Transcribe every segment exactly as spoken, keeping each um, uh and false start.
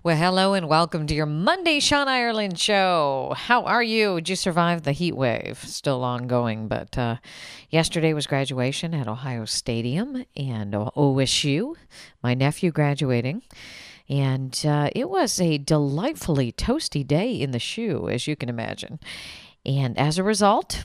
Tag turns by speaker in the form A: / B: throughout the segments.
A: Well, hello and welcome to your Monday Sean Ireland show. How are you? Did you survive the heat wave? Still ongoing, but uh, yesterday was graduation at Ohio Stadium and O S U. My nephew graduating. And uh, it was a delightfully toasty day in the shoe, as you can imagine. And as a result,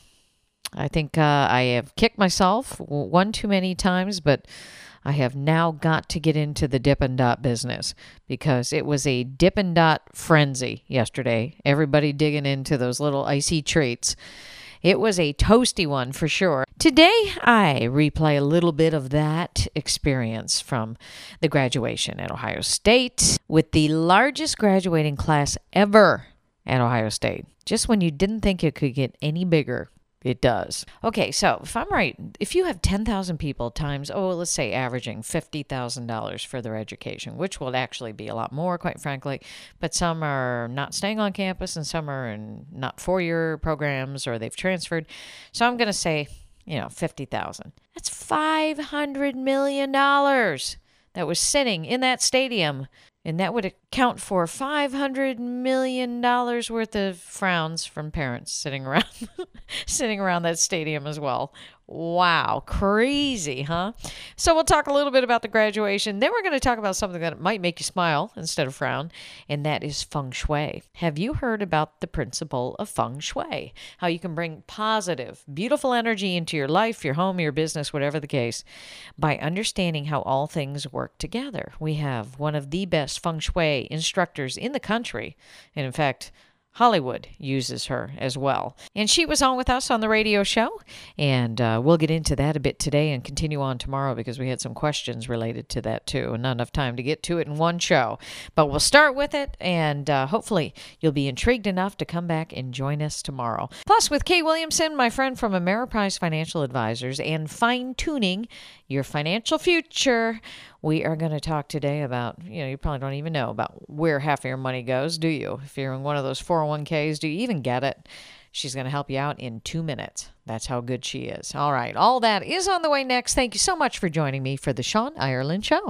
A: I think uh, I have kicked myself one too many times, but I have now got to get into the Dippin' Dot business because it was a Dippin' Dot frenzy yesterday. Everybody digging into those little icy treats. It was a toasty one for sure. Today, I replay a little bit of that experience from the graduation at Ohio State with the largest graduating class ever at Ohio State. Just when you didn't think it could get any bigger. It does. Okay, so if I'm right, if you have ten thousand people times, oh, let's say averaging fifty thousand dollars for their education, which will actually be a lot more, quite frankly, but some are not staying on campus and some are in not four-year programs or they've transferred. So I'm going to say, you know, fifty thousand dollars. That's five hundred million dollars that was sitting in that stadium. And that would account for five hundred million dollars worth of frowns from parents sitting around sitting around that stadium as well. Wow, crazy, huh? So we'll talk a little bit about the graduation. Then we're going to talk about something that might make you smile instead of frown, and that is feng shui. Have you heard about the principle of feng shui? How you can bring positive, beautiful energy into your life, your home, your business, whatever the case, by understanding how all things work together. We have one of the best feng shui instructors in the country, and in fact, Hollywood uses her as well. And she was on with us on the radio show, and uh, we'll get into that a bit today and continue on tomorrow because we had some questions related to that too, and not enough time to get to it in one show. But we'll start with it, and uh, hopefully you'll be intrigued enough to come back and join us tomorrow. Plus, with Kay Williamson, my friend from Ameriprise Financial Advisors, and fine-tuning your financial future, we are going to talk today about, you know, you probably don't even know about where half of your money goes, do you? If you're in one of those four oh one k's, do you even get it? She's going to help you out in two minutes. That's how good she is. All right, all that is on the way next. Thank you so much for joining me for the Sean Ireland Show.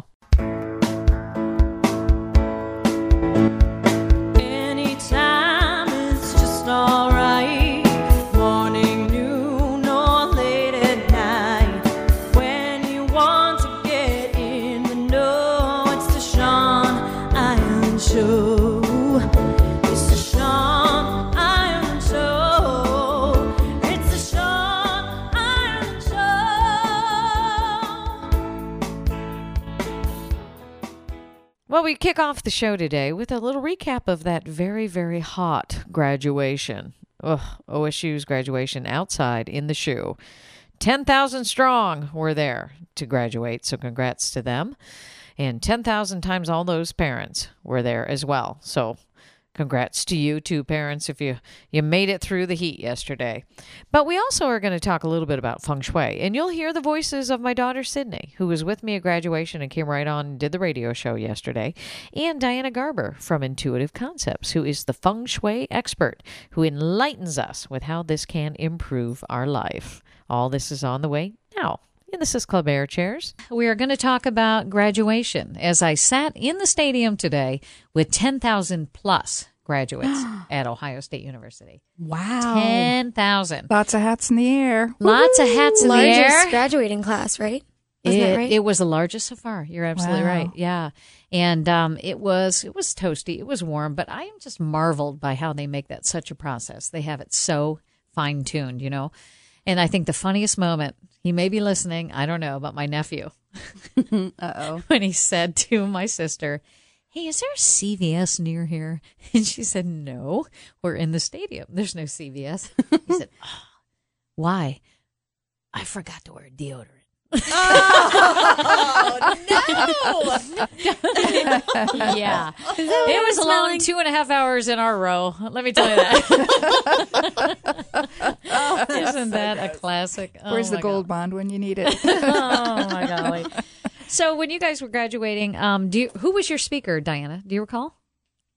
B: Anytime, it's just all right. Morning, noon, or late at night. When you want to get in the know, it's the Sean Ireland Show. It's the Sean Ireland Show. It's the Sean Ireland Show.
A: Well, we kick off the show today with a little recap of that very, very hot graduation. Ugh, O S U's graduation outside in the shoe. ten thousand strong were there to graduate, so congrats to them. And ten thousand times all those parents were there as well. So congrats to you two parents if you, you made it through the heat yesterday. But we also are going to talk a little bit about feng shui. And you'll hear the voices of my daughter Sydney, who was with me at graduation and came right on and did the radio show yesterday. And Diana Garber from Intuitive Concepts, who is the feng shui expert who enlightens us with how this can improve our life. All this is on the way now. And this is Club Air Chairs. We are going to talk about graduation as I sat in the stadium today with ten thousand plus graduates at Ohio State University.
C: Wow.
A: ten thousand.
C: Lots of hats in the air.
A: Lots of hats in the
D: Largest
A: air.
D: graduating class, right? Isn't
A: It,
D: that right?
A: it was the largest so far. You're absolutely
C: Wow.
A: right. Yeah. And um, it was it was toasty. It was warm. But I am just marveled by how they make that such a process. They have it so fine-tuned, you know. And I think the funniest moment, he may be listening, I don't know, but my nephew.
C: Uh-oh.
A: When he said to my sister, hey, is there a C V S near here? And she said, no, we're in the stadium. There's no C V S. He said, oh, why? I forgot to wear deodorant.
D: oh, no!
A: Yeah. It was a long two and a half hours in our row. Let me tell you that. oh, Isn't that a classic? Oh,
C: Where's the
A: my
C: gold
A: God.
C: bond when you need it?
A: Oh, my golly. So when you guys were graduating, um, do you, who was your speaker, Diana? Do you recall?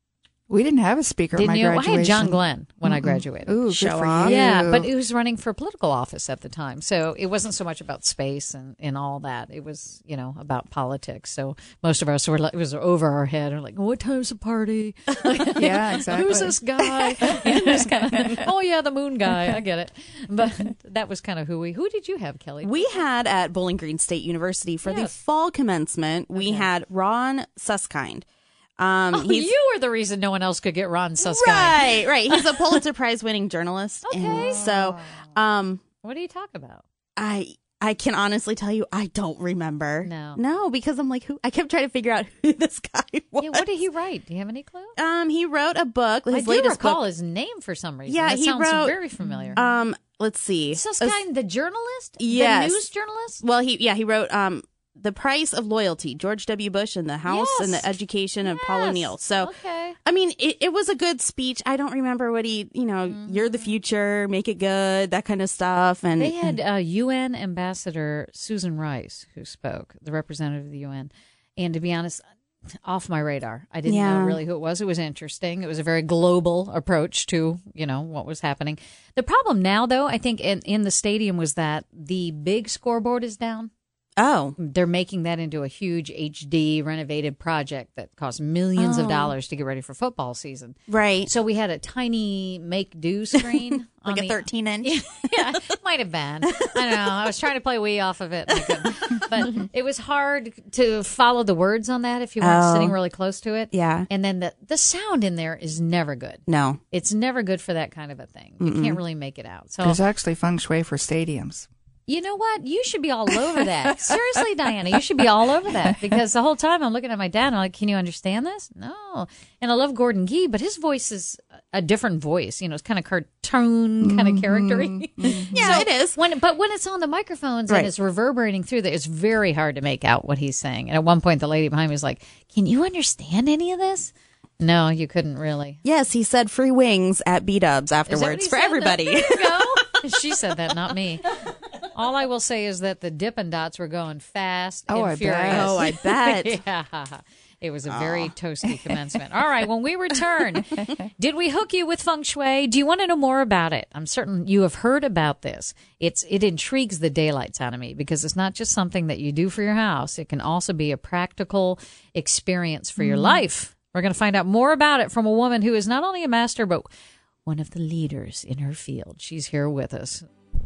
C: We didn't have a speaker at
A: Didn't
C: my
A: you? I
C: graduation.
A: had John Glenn when I graduated.
C: Ooh, good
D: Show
C: for
D: off.
C: you.
A: Yeah, but he was running for political office at the time. So it wasn't so much about space and, and all that. It was, you know, about politics. So most of us were like, it was over our head. We're like, what time's the party?
C: Yeah, exactly.
A: Who's this guy? And just kind of, oh, yeah, the moon guy. I get it. But that was kind of who we, who did you have, Kelly?
E: We had at Bowling Green State University for the
A: Yes.
E: fall commencement, we had Ron Suskind. Um,
A: Oh,
E: he's,
A: you were the reason no one else could get Ron Suskind.
E: right, right. He's a Pulitzer Prize winning journalist.
A: Okay.
E: And so, um,
A: What do you talk about?
E: I I can honestly tell you I don't remember.
A: No.
E: No, because I'm like, who? I kept trying to figure out who this guy was.
A: Yeah, what did he write? Do you have any clue?
E: Um, he wrote a book. His
A: I do
E: latest
A: recall
E: book.
A: his name for some reason.
E: Yeah,
A: that
E: he
A: sounds
E: wrote-
A: very familiar.
E: Um, let's see.
A: Suskind, the journalist?
E: Yes.
A: The news journalist?
E: Well, he yeah he wrote um The Price of Loyalty, George W. Bush and the House and
A: Yes.
E: the Education of Paul
A: Yes.
E: O'Neill. So,
A: Okay.
E: I mean, it, it was a good speech. I don't remember what he, you know,
A: Mm-hmm.
E: you're the future, make it good, that kind of stuff. And
A: They had uh, U N Ambassador Susan Rice who spoke, the representative of the U N. And to be honest, off my radar. I didn't know
E: Yeah.
A: really who it was. It was interesting. It was a very global approach to, you know, what was happening. The problem now, though, I think in, in the stadium was that the big scoreboard is down.
E: oh,
A: They're making that into a huge H D renovated project that costs millions of dollars to get ready for football season.
E: right.
A: So we had a tiny make do screen. on
D: Like a
A: the-
D: thirteen inch.
A: Yeah, it might have been. I don't know. I was trying to play Wii off of it, and I couldn't. But it was hard to follow the words on that if you weren't
E: Oh.
A: sitting really close to it.
E: Yeah.
A: And then the the sound in there is never good.
E: No.
A: It's never good for that kind of a thing. You can't really make it out. So
C: There's actually feng shui for stadiums.
A: you know what? You should be all over that. Seriously, Diana, you should be all over that because the whole time I'm looking at my dad and I'm like, can you understand this? No. And I love Gordon Gee, but his voice is a different voice. You know, it's kind of cartoon kind of character-y.
E: Yeah,
A: So
E: it is.
A: When, but when it's on the microphones
E: Right.
A: and it's reverberating through there, it's very hard to make out what he's saying. And at one point, the lady behind me was like, can you understand any of this? No, you couldn't really.
E: Yes, he said free wings at B-Dubs
A: Is that what
E: afterwards
A: he
E: for
A: said?
E: everybody.
A: There you go. She said that, not me. All I will say is that the Dippin' Dots were going fast
C: Oh,
A: and
C: I bet.
A: furious.
E: Oh, I bet.
A: Yeah. It was a very toasty commencement. All right, when we return, did we hook you with feng shui? Do you want to know more about it? I'm certain you have heard about this. It's it intrigues the daylights out of me because it's not just something that you do for your house. It can also be a practical experience for your life. We're going to find out more about it from a woman who is not only a master, but one of the leaders in her field. She's here with us.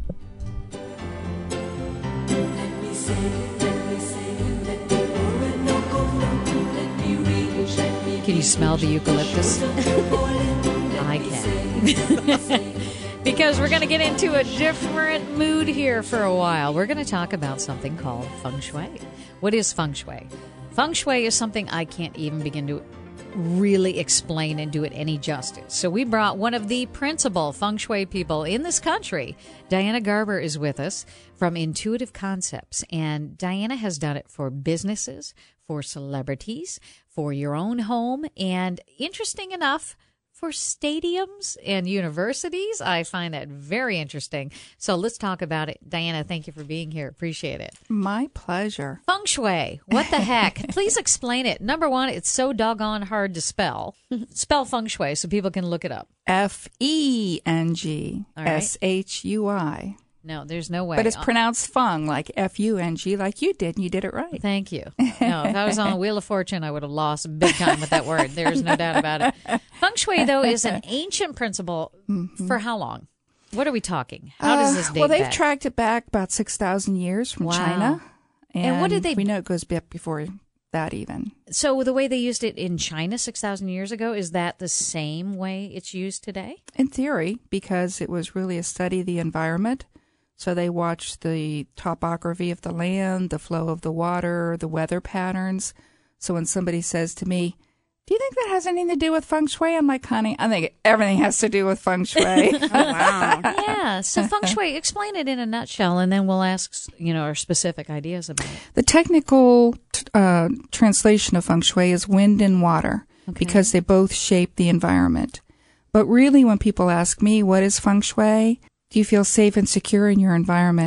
A: Can you smell the eucalyptus? I can. Because we're going to get into a different mood here for a while. We're going to talk about something called feng shui. What is feng shui? Feng shui is something I can't even begin to really explain and do it any justice. So we brought one of the principal feng shui people in this country. Diana Garber is with us from Intuitive Concepts. And Diana has done it for businesses, for celebrities, for your own home, and interesting enough, for stadiums and universities. I find that very interesting. So let's talk about it. Diana, thank you for being here. Appreciate it.
C: My pleasure.
A: Feng shui. What the heck? Please explain it. Number one, it's so doggone hard to spell. Spell feng shui so people can look it up.
C: F E N G S H U I.
A: No, there's no way.
C: But it's
A: Uh,
C: pronounced feng, like F U N G, like you did, and you did it right.
A: Thank you. No, if I was on a Wheel of Fortune, I would have lost big time with that word. There's no doubt about it. Feng shui, though, is an ancient principle. For how long? What are we talking? How does this
C: Uh,
A: date
C: well, they've
A: back?
C: tracked it back about six thousand years from
A: Wow.
C: China.
A: And what did they-
C: We know it goes back before that even.
A: So the way they used it in China six thousand years ago, is that the same way it's used today?
C: In theory, because it was really a study of the environment. So they watched the topography of the land, the flow of the water, the weather patterns. So when somebody says to me, do you think that has anything to do with feng shui? I'm like, honey, I think everything has to do with feng shui.
E: Oh, wow.
A: Yeah. So feng shui, explain it in a nutshell, and then we'll ask, you know, our specific ideas about it.
C: The technical uh, translation of feng shui is wind and water because they both shape the environment. But really, when people ask me, what is feng shui? Do you feel safe and secure in your environment?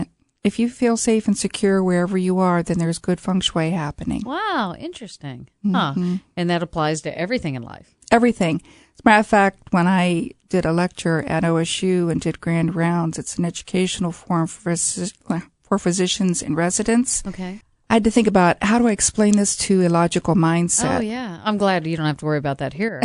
C: If you feel safe and secure wherever you are, then there's good feng shui happening.
A: Wow, interesting. Huh. And that applies to everything in life.
C: Everything. As a matter of fact, when I did a lecture at O S U and did grand rounds, it's an educational forum for, physi- for physicians and residents.
A: Okay.
C: I had to think about, how do I explain this to a logical mindset?
A: Oh, yeah. I'm glad you don't have to worry about that here.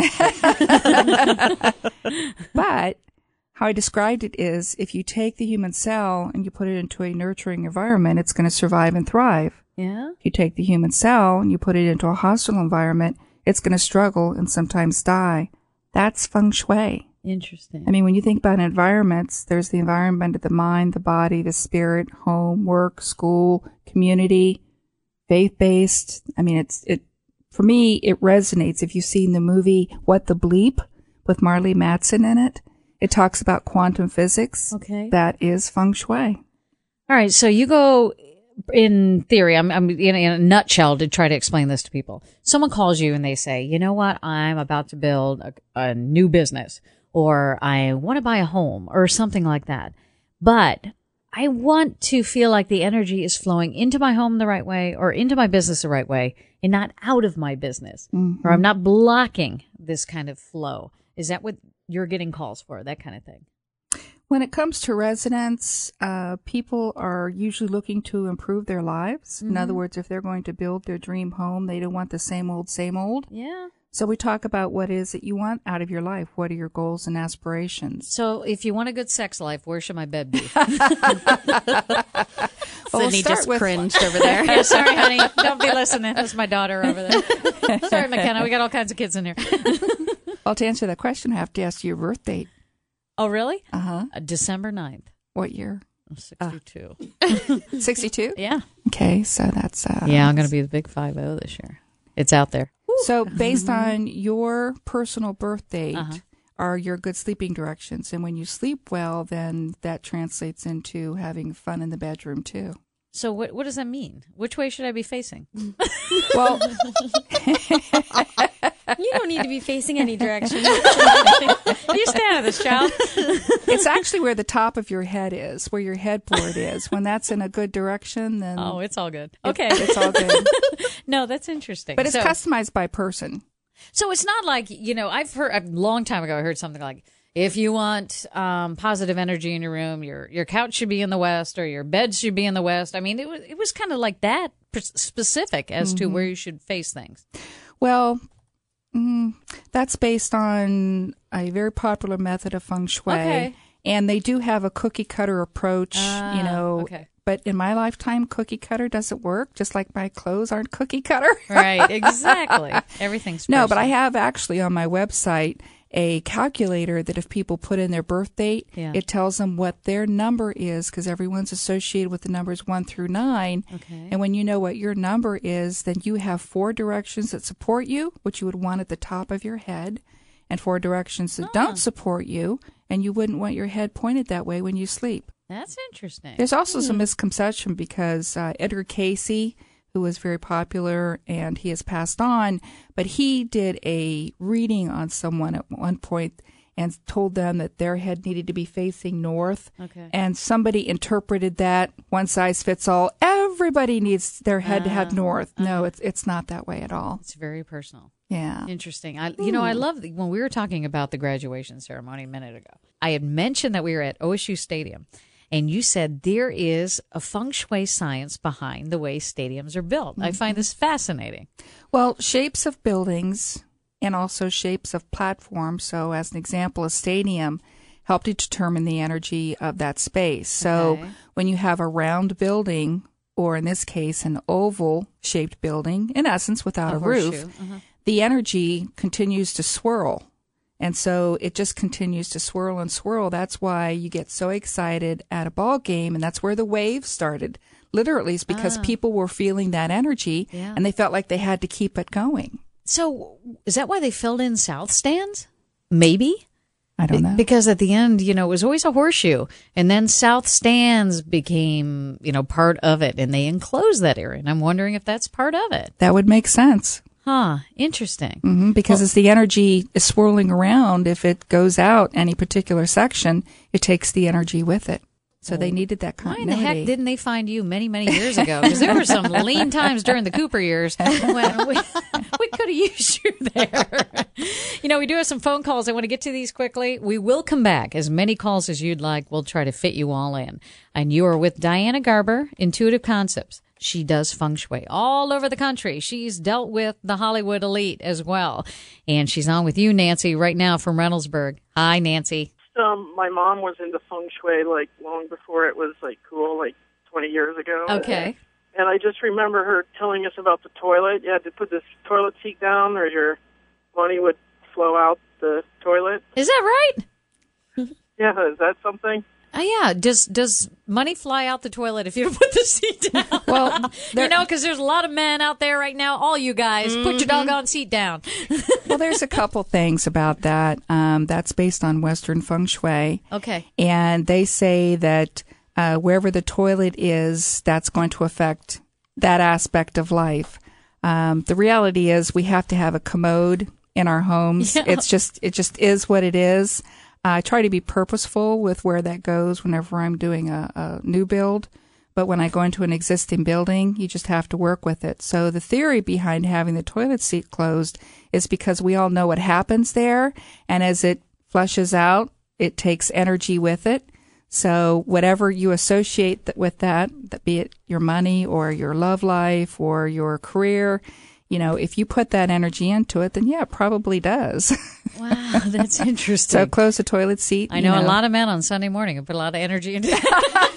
C: But how I described it is, if you take the human cell and you put it into a nurturing environment, it's going to survive and thrive.
A: Yeah.
C: If you take the human cell and you put it into a hostile environment, it's going to struggle and sometimes die. That's feng shui.
A: Interesting.
C: I mean, when you think about environments, there's the environment of the mind, the body, the spirit, home, work, school, community, faith-based. I mean, it's it for me, it resonates. If you've seen the movie What the Bleep with Marley Matson in it, it talks about quantum physics.
A: Okay.
C: That is feng shui.
A: All right. So you go, in theory, I'm, I'm in, in a nutshell to try to explain this to people. Someone calls you and they say, you know what? I'm about to build a, a new business, or I want to buy a home or something like that. But I want to feel like the energy is flowing into my home the right way or into my business the right way and not out of my business,
C: Mm-hmm.
A: or I'm not blocking this kind of flow. Is that what you're getting calls for, that kind of thing?
C: When it comes to residents, uh, people are usually looking to improve their lives. In other words, if they're going to build their dream home, they don't want the same old, same old.
A: Yeah.
C: So we talk about what is that you want out of your life. What are your goals and aspirations?
A: So if you want a good sex life, where should my bed be?
C: Well, we'll
E: Sydney
C: start
E: just
C: with-
E: cringed over there.
A: Yeah, sorry, honey. Don't be listening. That's my daughter over there. Sorry, McKenna. We got all kinds of kids in here.
C: Well, to answer that question, I have to ask you your birth date.
A: Oh, really?
C: Uh-huh.
A: Uh, December ninth.
C: What year?
A: I'm sixty-two.
C: sixty-two?
A: Yeah.
C: Okay, so that's... Uh,
A: Yeah, I'm going to be the big five oh this year. It's out there.
C: So based on your personal birth date
A: Uh-huh.
C: are your good sleeping directions. And when you sleep well, then that translates into having fun in the bedroom too.
A: So what what does that mean? Which way should I be facing?
C: Well,
D: You don't need to be facing any direction.
A: You stay out of this, child.
C: it's actually where the top of your head is, where your headboard is. When that's in a good direction, then
A: Oh, it's all good.
C: it-
A: Okay.
C: it's all good.
A: No, that's interesting.
C: But it's
A: so,
C: customized by person.
A: so it's not like, you know, I've heard a long time ago I heard something like, if you want um, positive energy in your room, your your couch should be in the west, or your bed should be in the west. I mean, it was it was kind of like that p- specific as to where you should face things.
C: Well, mm, that's based on a very popular method of feng shui.
A: Okay.
C: And they do have a cookie cutter approach,
A: Ah,
C: you know.
A: okay.
C: But in my lifetime, cookie cutter doesn't work, just like my clothes aren't cookie cutter.
A: Right, exactly. Everything's
C: No, but I
A: personal.
C: have actually on my website a calculator that if people put in their birth date,
A: Yeah.
C: it tells them what their number is, because everyone's associated with the numbers one through nine.
A: Okay.
C: And when you know what your number is, then you have four directions that support you, which you would want at the top of your head, and four directions that don't support you, and you wouldn't want your head pointed that way when you sleep.
A: That's interesting.
C: There's also some misconception because uh, Edgar Casey, who was very popular and he has passed on, but he did a reading on someone at one point and told them that their head needed to be facing north.
A: Okay.
C: And somebody interpreted that one size fits all. Everybody needs their head to have north. No, it's it's not that way at all.
A: It's very personal.
C: Yeah.
A: Interesting. I, you know, I love the, when we were talking about the graduation ceremony a minute ago. I had mentioned that we were at O S U Stadium, and you said there is a feng shui science behind the way stadiums are built. I find this fascinating.
C: Well, shapes of buildings and also shapes of platforms. So, as an example, a stadium help to determine the energy of that space. So,
A: Okay.
C: when you have a round building, or in this case, an oval-shaped building, in essence, without a, roof,
A: horseshoe. Uh-huh.
C: the energy continues to swirl. And so it just continues to swirl and swirl. That's why you get so excited at a ball game, and that's where the wave started. Literally, it's because people were feeling that energy,
A: Yeah.
C: and they felt like they had to keep it going.
A: So, is that why they filled in south stands? Maybe.
C: I don't know.
A: Because at the end, you know, it was always a horseshoe, and then south stands became, you know, part of it, and they enclosed that area. And I'm wondering if that's part of it.
C: That would make sense.
A: Huh. Interesting.
C: hmm because as the energy is swirling around, if it goes out any particular section, it takes the energy with it. So they needed that
A: Why in
C: continuity.
A: the heck didn't they find you many, many years ago? Because there were some lean times during the Cooper years when we, we could have used you there. You know, we do have some phone calls. I want to get to these quickly. We will come back. As many calls as you'd like, we'll try to fit you all in. And you are with Diana Garber, Intuitive Concepts. She does feng shui all over the country. She's dealt with the Hollywood elite as well. And she's on with you, Nancy, right now from Reynoldsburg. Hi, Nancy.
F: Um, my mom was into feng shui like long before it was like cool, like twenty years ago.
A: Okay.
F: And I just remember her telling us about the toilet. You had to put this toilet seat down, or your money would flow out the toilet.
A: Is that right?
F: Yeah, is that something?
A: Oh, yeah. Does does money fly out the toilet if you don't put the seat down?
C: Well,
A: you know, because there's a lot of men out there right now. All you guys, mm-hmm. put your doggone seat down.
C: Well, there's a couple things about that. Um, that's based on Western feng shui.
A: Okay.
C: And they say that uh, wherever the toilet is, that's going to affect that aspect of life. Um, the reality is we have to have a commode in our homes.
A: Yeah.
C: It's just, it just is what it is. I try to be purposeful with where that goes whenever I'm doing a, a new build. But when I go into an existing building, you just have to work with it. So the theory behind having the toilet seat closed is because we all know what happens there. And as it flushes out, it takes energy with it. So whatever you associate th- with that, that, be it your money or your love life or your career, you know, if you put that energy into it, then yeah, it probably does.
A: Wow, that's interesting.
C: So close the toilet seat.
A: I know, know a lot of men on Sunday morning have put a lot of energy into it.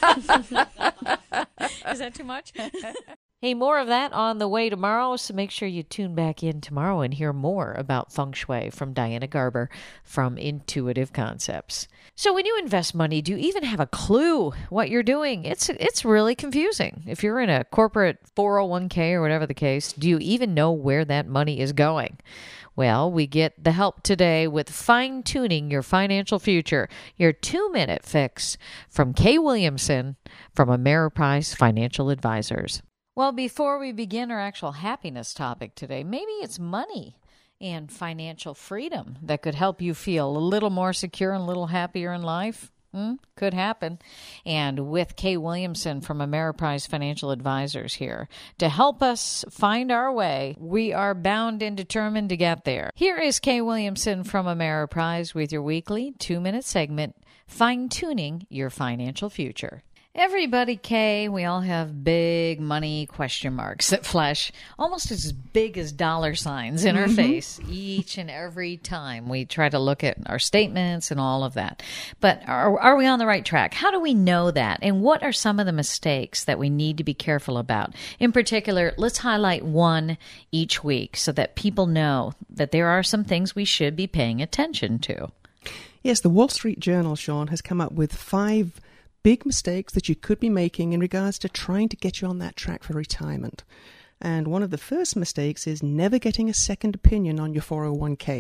A: Is that too much? Hey, more of that on the way tomorrow, so make sure you tune back in tomorrow and hear more about feng shui from Diana Garber from Intuitive Concepts. So when you invest money, do you even have a clue what you're doing? It's it's really confusing. If you're in a corporate four oh one k or whatever the case, do you even know where that money is going? Well, we get the help today with fine-tuning your financial future, your two-minute fix from Kay Williamson from Ameriprise Financial Advisors. Well, before we begin our actual happiness topic today, maybe it's money and financial freedom that could help you feel a little more secure and a little happier in life. Hmm? Could happen. And with Kay Williamson from Ameriprise Financial Advisors here to help us find our way, we are bound and determined to get there. Here is Kay Williamson from Ameriprise with your weekly two-minute segment, Fine-Tuning Your Financial Future. Everybody, Kay, we all have big money question marks that flash almost as big as dollar signs in our mm-hmm. face each and every time we try to look at our statements and all of that. But are, are we on the right track? How do we know that? And what are some of the mistakes that we need to be careful about? In particular, let's highlight one each week so that people know that there are some things we should be paying attention to.
G: Yes, the Wall Street Journal, Sean, has come up with five big mistakes that you could be making in regards to trying to get you on that track for retirement. And one of the first mistakes is never getting a second opinion on your four oh one k.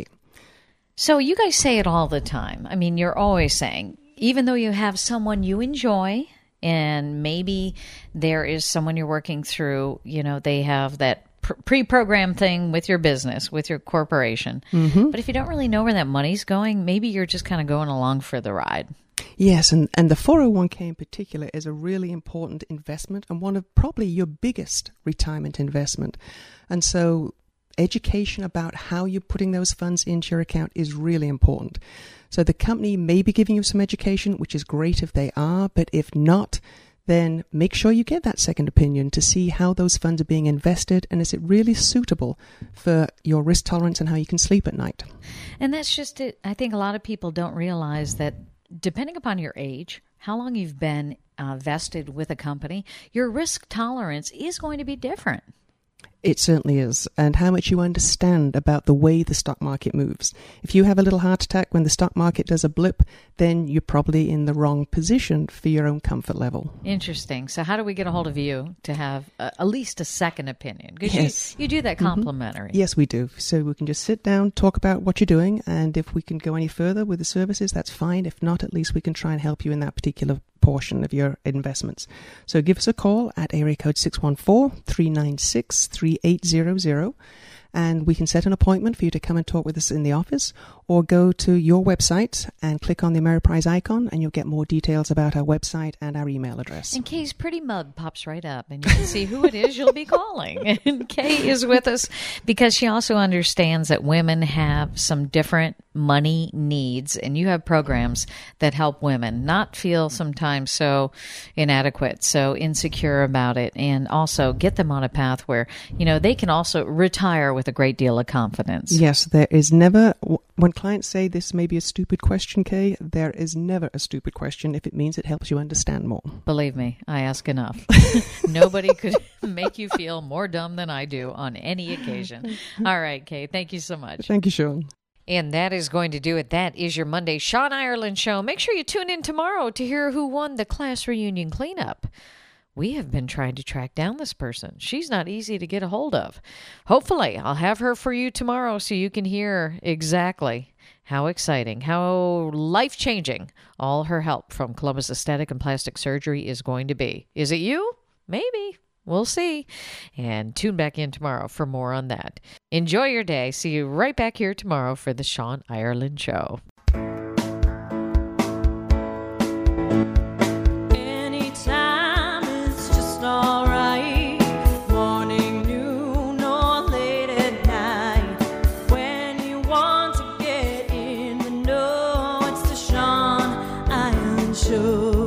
A: So you guys say it all the time. I mean, you're always saying, even though you have someone you enjoy, and maybe there is someone you're working through, you know, they have that pre-programmed thing with your business, with your corporation. Mm-hmm. But if you don't really know where that money's going, maybe you're just kind of going along for the ride.
G: Yes, and, and the four oh one k in particular is a really important investment and one of probably your biggest retirement investment. And so education about how you're putting those funds into your account is really important. So the company may be giving you some education, which is great if they are, but if not, then make sure you get that second opinion to see how those funds are being invested and is it really suitable for your risk tolerance and how you can sleep at night.
A: And that's just it. I think a lot of people don't realize that depending upon your age, how long you've been uh, vested with a company, your risk tolerance is going to be different.
G: It certainly is, and how much you understand about the way the stock market moves. If you have a little heart attack when the stock market does a blip, then you're probably in the wrong position for your own comfort level. Interesting.
A: So how do we get a hold of you to have uh, at least a second opinion? Because
G: yes.
A: you, you do that complimentary.
G: Mm-hmm. Yes, we do. So we can just sit down, talk about what you're doing, and if we can go any further with the services, that's fine. If not, at least we can try and help you in that particular portion of your investments. So give us a call at area code six one four, three nine six, three eight zero zero. and we can set an appointment for you to come and talk with us in the office, or go to your website and click on the Ameriprise icon, and you'll get more details about our website and our email address.
A: And Kay's pretty mug pops right up, and you can see who it is you'll be calling. And Kay is with us because she also understands that women have some different money needs, and you have programs that help women not feel sometimes so inadequate, so insecure about it, and also get them on a path where, you know, they can also retire with a great deal of confidence.
G: Yes, there is never, when clients say this may be a stupid question, Kay, there is never a stupid question if it means it helps you understand more.
A: Believe me, I ask enough. Nobody could make you feel more dumb than I do on any occasion. All right, Kay, thank you so much.
G: Thank you, Sean.
A: And that is going to do it. That is your Monday Sean Ireland Show. Make sure you tune in tomorrow to hear who won the class reunion cleanup. We have been trying to track down this person. She's not easy to get a hold of. Hopefully, I'll have her for you tomorrow so you can hear exactly how exciting, how life-changing all her help from Columbus Aesthetic and Plastic Surgery is going to be. Is it you? Maybe. We'll see. And tune back in tomorrow for more on that. Enjoy your day. See you right back here tomorrow for the Sean Ireland Show.
B: Anytime it's just alright. Morning, noon, or late at night. When you want to get in the know, it's the Sean Ireland Show.